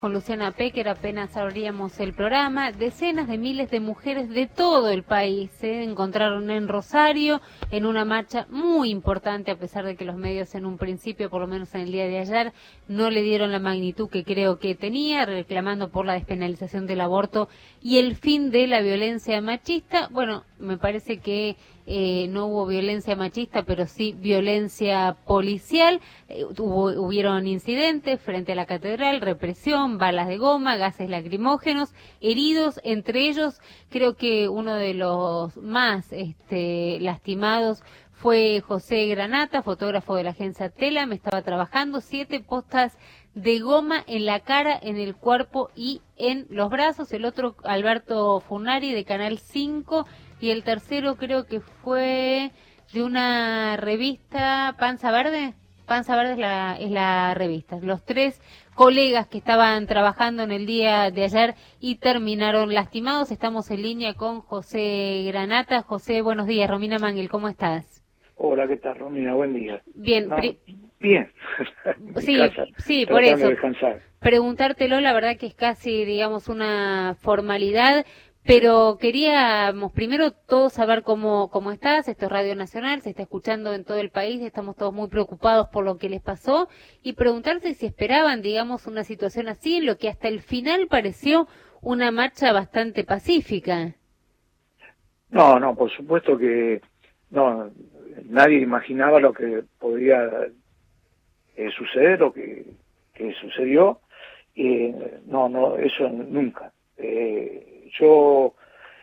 Con Luciana Pecker apenas abríamos el programa, decenas de miles de mujeres de todo el país se encontraron en Rosario en una marcha muy importante, a pesar de que los medios en un principio, por lo menos en el día de ayer, no le dieron la magnitud que creo que tenía, reclamando por la despenalización del aborto y el fin de la violencia machista. Bueno, me parece que no hubo violencia machista, pero sí violencia policial. Hubieron incidentes frente a la catedral, represión, balas de goma, gases lacrimógenos, heridos, entre ellos creo que uno de los más lastimados fue José Granata, fotógrafo de la agencia Telam. Estaba trabajando, 7 postas de goma en la cara, en el cuerpo y en los brazos. El otro, Alberto Funari, de Canal 5, y el tercero creo que fue de una revista, Panza Verde. Panza Verde es la revista. Los 3 colegas que estaban trabajando en el día de ayer y terminaron lastimados. Estamos en línea con José Granata. José, buenos días. Romina Mangel, ¿cómo estás? Hola, ¿qué tal, Romina? Buen día. Bien. Bien. Sí, por eso. Descansar. Preguntártelo, la verdad que es casi, digamos, una formalidad, pero queríamos primero todos saber cómo estás. Esto es Radio Nacional, se está escuchando en todo el país, estamos todos muy preocupados por lo que les pasó, y preguntarte si esperaban, digamos, una situación así, en lo que hasta el final pareció una marcha bastante pacífica. No, por supuesto que no, nadie imaginaba lo que podría suceder o que sucedió. No, eso nunca. Yo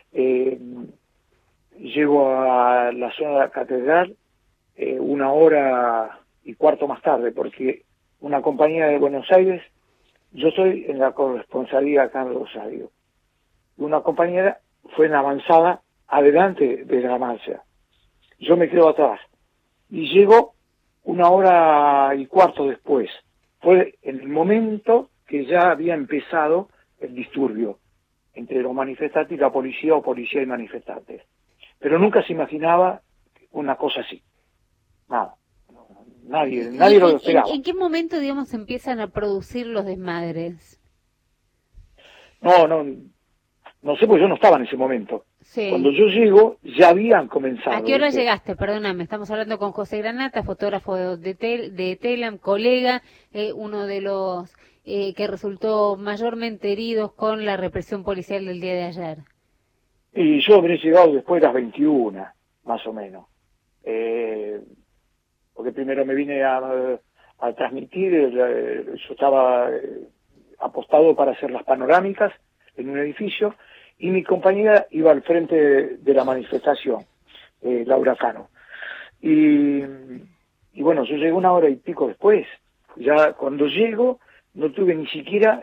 llego a la zona de la catedral 1:15 más tarde, porque una compañía de Buenos Aires, yo estoy en la corresponsalía acá en Rosario, una compañera fue en avanzada adelante de la marcha, yo me quedo atrás, y llego 1:15 después. Fue en el momento que ya había empezado el disturbio entre los manifestantes y la policía, o policía y manifestantes. Pero nunca se imaginaba una cosa así. Nada. Nadie lo esperaba. ¿En qué momento, digamos, empiezan a producir los desmadres? No sé, porque yo no estaba en ese momento. Sí. Cuando yo llego, ya habían comenzado. ¿A qué hora llegaste? Perdóname, estamos hablando con José Granata, fotógrafo de Telam, colega, uno de los que resultó mayormente heridos con la represión policial del día de ayer. Y yo habré llegado después de las 21, más o menos. Porque primero me vine a transmitir, yo estaba apostado para hacer las panorámicas en un edificio, y mi compañera iba al frente de la manifestación, Laura Cano. Y bueno, yo llegué 1:15 después. Ya cuando llego, no tuve ni siquiera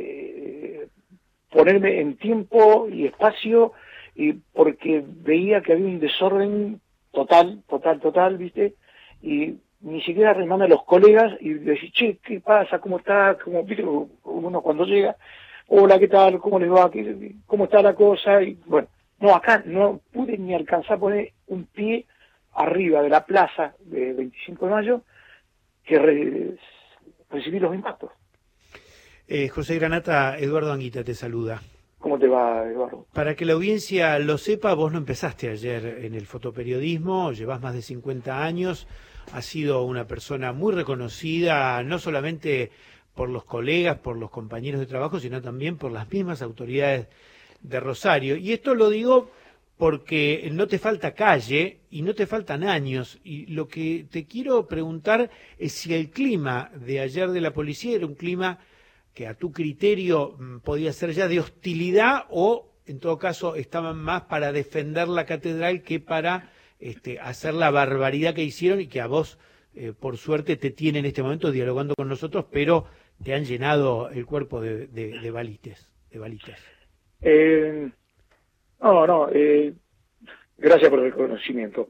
ponerme en tiempo y espacio, porque veía que había un desorden total, ¿viste? Y ni siquiera arreglando a los colegas y decir, che, ¿qué pasa? ¿Cómo está? ¿Viste? Uno cuando llega, hola, ¿qué tal? ¿Cómo les va? ¿Cómo está la cosa? Y bueno, acá no pude ni alcanzar a poner un pie arriba de la plaza de 25 de mayo que recibí los impactos. José Granata, Eduardo Anguita te saluda. ¿Cómo te va, Eduardo? Para que la audiencia lo sepa, vos no empezaste ayer en el fotoperiodismo, llevás más de 50 años, has sido una persona muy reconocida, no solamente por los colegas, por los compañeros de trabajo, sino también por las mismas autoridades de Rosario. Y esto lo digo porque no te falta calle y no te faltan años. Y lo que te quiero preguntar es si el clima de ayer de la policía era un clima que a tu criterio podía ser ya de hostilidad, o en todo caso estaban más para defender la catedral que para hacer la barbaridad que hicieron, y que a vos, por suerte, te tiene en este momento dialogando con nosotros, pero te han llenado el cuerpo de balitas. Gracias por el reconocimiento.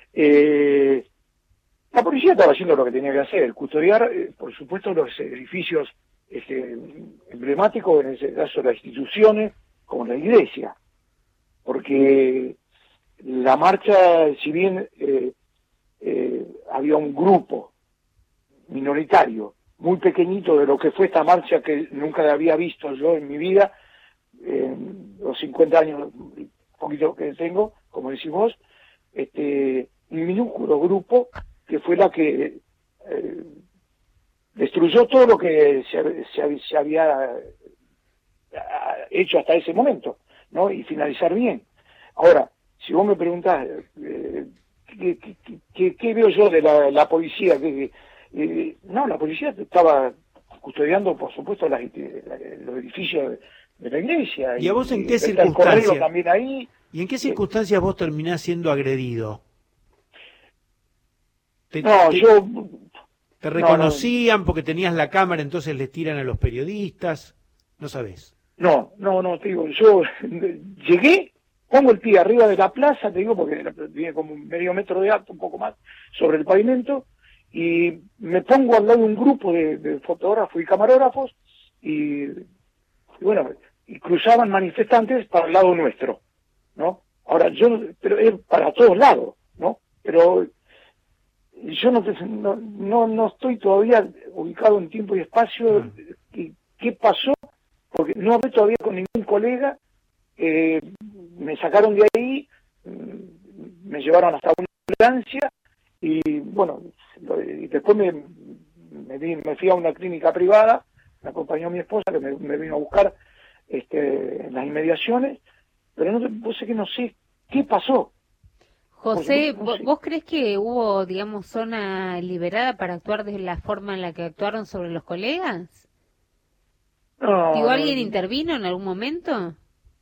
La policía estaba haciendo lo que tenía que hacer, custodiar, por supuesto, los edificios emblemáticos, en ese caso las instituciones, como la iglesia, porque la marcha, si bien había un grupo minoritario muy pequeñito de lo que fue esta marcha que nunca la había visto yo en mi vida, los 50 años, poquito que tengo, como decís vos, un minúsculo grupo que fue la que destruyó todo lo que se había hecho hasta ese momento, ¿no? Y finalizar bien. Ahora, si vos me preguntás ¿qué veo yo de la policía? No, la policía estaba custodiando, por supuesto, los edificios de la iglesia. ¿Y a vos en qué circunstancias? También ahí. ¿Y en qué circunstancias vos terminás siendo agredido? ¿Te reconocían porque tenías la cámara, entonces les tiran a los periodistas? ¿No sabés? No, te digo, yo llegué, pongo el pie arriba de la plaza, te digo, porque tiene como medio metro de alto, un poco más, sobre el pavimento, y me pongo al lado de un grupo de fotógrafos y camarógrafos, y bueno, y cruzaban manifestantes para el lado nuestro, ¿no? Ahora, pero es para todos lados, ¿no? Pero yo no estoy todavía ubicado en tiempo y espacio. ¿Qué pasó? Porque no hablé todavía con ningún colega. Me sacaron de ahí, me llevaron hasta una ambulancia y bueno, y después me fui a una clínica privada, me acompañó mi esposa que me vino a buscar en las inmediaciones, pero vos sé que no sé qué pasó. José, ¿vos crees que hubo, digamos, zona liberada para actuar de la forma en la que actuaron sobre los colegas? ¿Digo, alguien intervino en algún momento?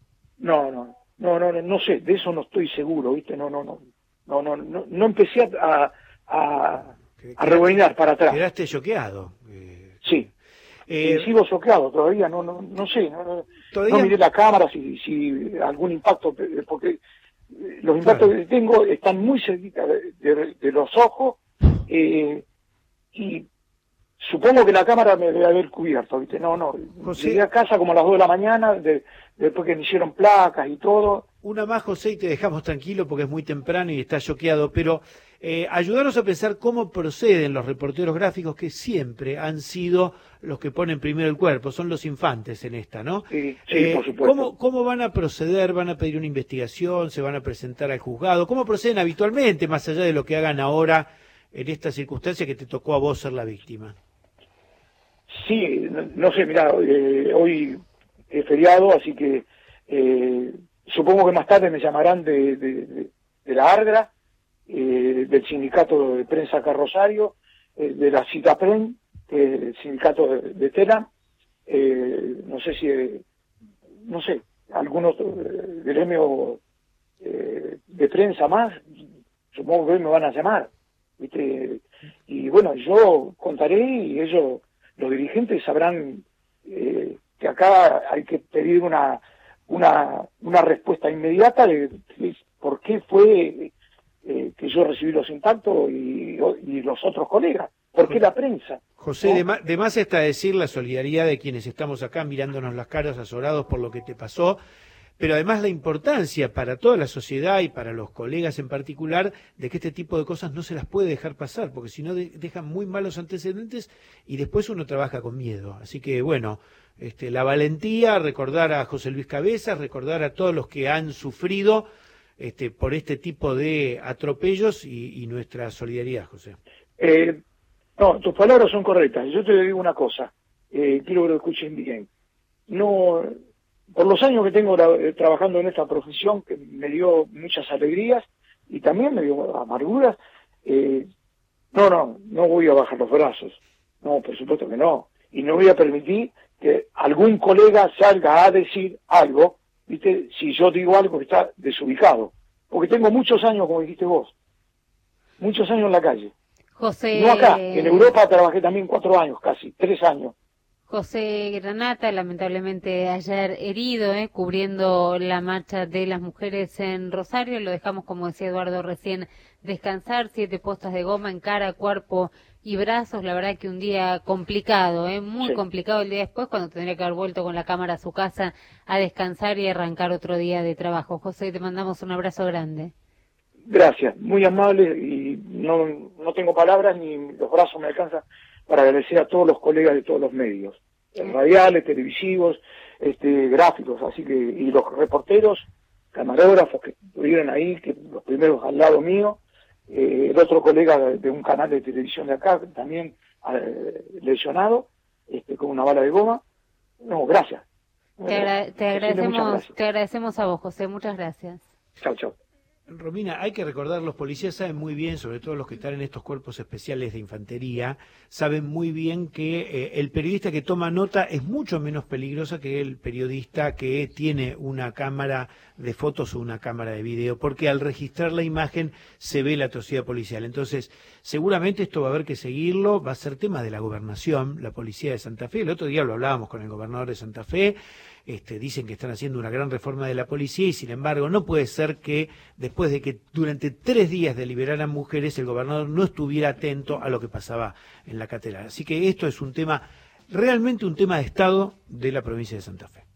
No sé, de eso no estoy seguro, ¿viste? No empecé a rebobinar para atrás. Quedaste choqueado. Sí. Sigo choqueado todavía, no sé, no miré la cámara si algún impacto, porque los impactos que tengo están muy cerquita de los ojos, y supongo que la cámara me debe haber cubierto, ¿viste? José, llegué a casa como a las 2 de la mañana, después que me hicieron placas y todo. Una más, José, y te dejamos tranquilo porque es muy temprano y estás choqueado, pero ayudanos a pensar cómo proceden los reporteros gráficos, que siempre han sido los que ponen primero el cuerpo, son los infantes en esta, ¿no? Sí, por supuesto. ¿Cómo van a proceder? ¿Van a pedir una investigación? ¿Se van a presentar al juzgado? ¿Cómo proceden habitualmente, más allá de lo que hagan ahora en esta circunstancia que te tocó a vos ser la víctima? Sí, no sé, mirá, hoy es feriado, así que supongo que más tarde me llamarán de la ARGRA, del sindicato de prensa acá Rosario, de la CITAPREN, el sindicato de TELA, no sé, algunos del gremio de prensa más, supongo que hoy me van a llamar, ¿viste? Y bueno, yo contaré y ellos, los dirigentes, sabrán que acá hay que pedir una respuesta inmediata de por qué fue que yo recibí los impactos y los otros colegas. ¿Por qué la prensa? José, ¿no? de más está decir la solidaridad de quienes estamos acá mirándonos las caras azorados por lo que te pasó, pero además la importancia para toda la sociedad y para los colegas en particular de que este tipo de cosas no se las puede dejar pasar, porque si no dejan muy malos antecedentes y después uno trabaja con miedo. Así que bueno, la valentía, recordar a José Luis Cabezas, recordar a todos los que han sufrido por este tipo de atropellos y nuestra solidaridad, José. No, tus palabras son correctas. Yo te digo una cosa, quiero que lo escuchen bien. No, por los años que tengo trabajando en esta profesión, que me dio muchas alegrías y también me dio amarguras, no voy a bajar los brazos. No, por supuesto que no. Y no voy a permitir que algún colega salga a decir algo, ¿viste? Si yo digo algo que está desubicado. Porque tengo muchos años, como dijiste vos, muchos años en la calle. José... No acá, en Europa trabajé también 4 años, casi, 3 años. José Granata, lamentablemente ayer herido, cubriendo la marcha de las mujeres en Rosario. Lo dejamos, como decía Eduardo recién, descansar. 7 postas de goma en cara, cuerpo y brazos. La verdad que un día complicado, muy complicado el día después, cuando tendría que haber vuelto con la cámara a su casa a descansar y arrancar otro día de trabajo. José, te mandamos un abrazo grande. Gracias, muy amable, y no tengo palabras ni los brazos me alcanzan para agradecer a todos los colegas de todos los medios, radiales, televisivos, gráficos, así que, y los reporteros, camarógrafos que estuvieron ahí, que los primeros al lado mío, el otro colega de un canal de televisión de acá, también lesionado, con una bala de goma. No, gracias. Te agradecemos a vos, José, muchas gracias. Chau, chau. Romina, hay que recordar, los policías saben muy bien, sobre todo los que están en estos cuerpos especiales de infantería, saben muy bien que el periodista que toma nota es mucho menos peligroso que el periodista que tiene una cámara de fotos o una cámara de video, porque al registrar la imagen se ve la atrocidad policial. Entonces, seguramente esto va a haber que seguirlo, va a ser tema de la gobernación, la policía de Santa Fe. El otro día lo hablábamos con el gobernador de Santa Fe. Dicen que están haciendo una gran reforma de la policía y sin embargo no puede ser que después de que durante 3 días deliberaran mujeres el gobernador no estuviera atento a lo que pasaba en la catedral. Así que esto es un tema, realmente un tema de Estado de la provincia de Santa Fe.